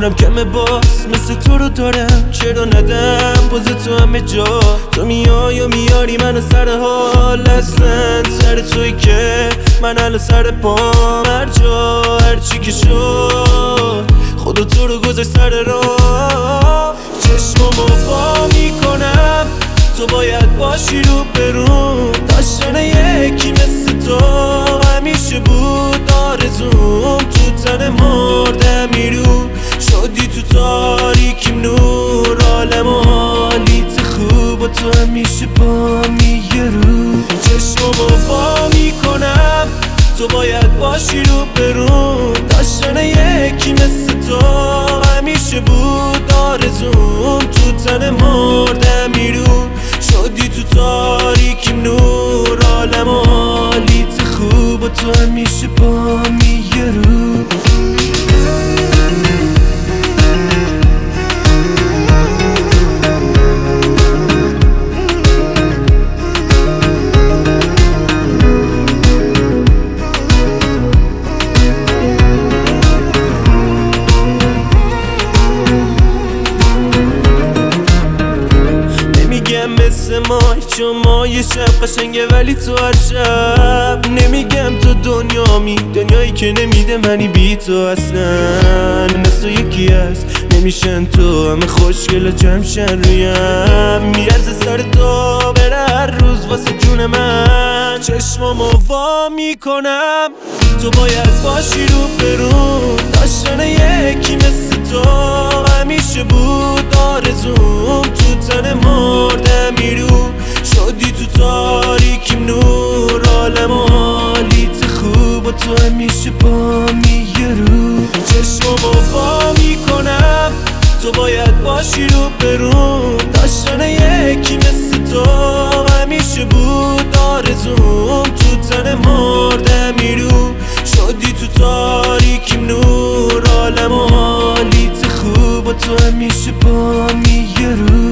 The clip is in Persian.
منم کمه باز مثل تو رو دارم، چرا ندم باز تو همه جا. تو میای و میاری من سر حال، اصلا سر توی که من الان سر پام. هر جا هرچی که شد خدا تو رو گذاشت سر راه. چشمامو وا میکنم تو باید باشی رو برون، داشتن یکی مثل تو همیشه بود آرزوم. تو تن مرده میرو شدی تو تاریکیم نور، عالم و حالیت خوب و تو همیشه با میگه رو. چشمامو وا میکنم تو باید باشی رو برون، داشتن یکی مثل تو همیشه بود آرزوم. تو تن مرده میرو شدی تو تاریکیم نور، عالم و حالیت خوب و تو همیشه با میگه رو. مثل ما چون ما یه شب قشنگه ولی تو هر شب نمیگم تو دنیایی که نمیده منی بی تو اصلا. مثل یکی هست نمیشن تو همه خوشگل و جمشن رویم، میرزه سر تو بره هر روز واسه جون من. چشمامو وا میکنم تو باید باشی رو برون، داشتن یکی مثل تو همیشه بود آرزوم. تو تن مرده میرو شدی تو تاریکیم نور، عالم و حالیت خوب و تو همیشه با میگه رو. چشمامو وا میکنم تو باید باشی رو برون، داشتن یکی مثل تو همیشه بود آرزوم. تو تن مرده میرو شدی تو تاریکیم نور، عالم و حالیت خوب و تو همیشه با میگه رو.